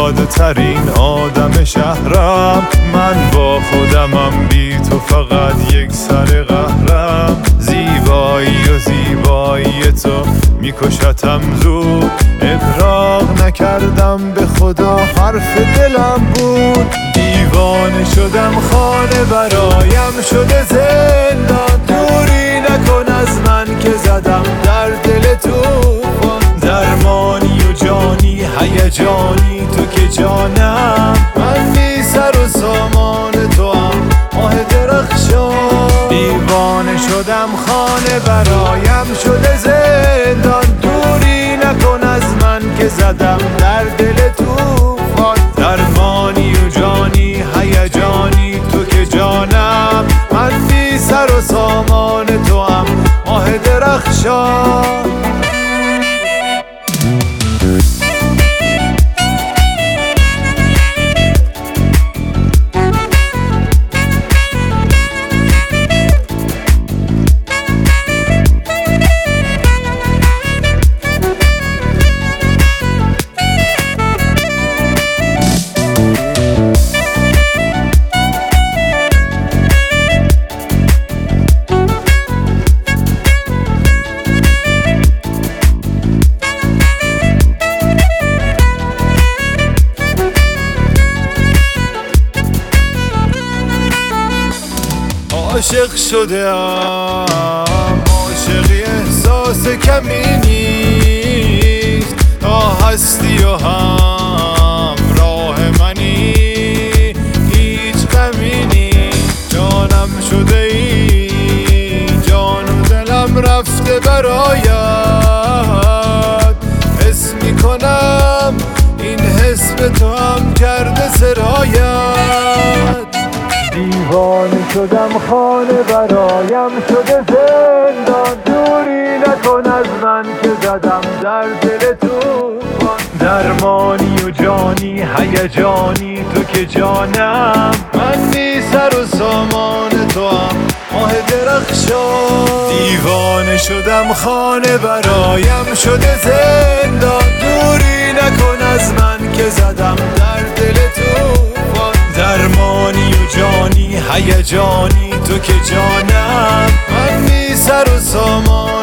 ساده ترین آدم شهرم. من با خودمم، بی تو فقط یک سر قهرم. زیبایی و زیبایی تو میکشتم زود. ابراق نکردم به خدا، حرف دلم بود. دیوانه شدم، خانه برایم شده زندان. دوری نکن از من که زدم در دل توفان. درمانی و جانی، هیجانی تو که جانم. من بی سر و سامان تو هم، ماه درخشان. دیوانه شدم، خانه برایم شده زندان. دوری نکن از من که زدم در دل توفان. درمانی و جانی، هیجانی تو که جانم. من بی سر و سامان تو هم، ماه درخشان. عاشق شدم، عاشقی احساس کمی نیست. تا هستی و همراه منی، هیچ غمی نیست. جانم شده ای، جان و دلم رفته برایت. حس میکنم این حس به تو هم کرده سرایت. دیوانه شدم، خانه برایم شده زندان. دوری نکن از من که زدم در دل توفان. درمانی و جانی، هیجانی تو که جانم. من بی سر و سامان تو هم، ماه درخشان. دیوانه شدم، خانه برایم شده زندان. دوری نکن از من که زدم در دل توفان. درمانی و جانی، هیجانی تو که جانم. من بی سر و سامان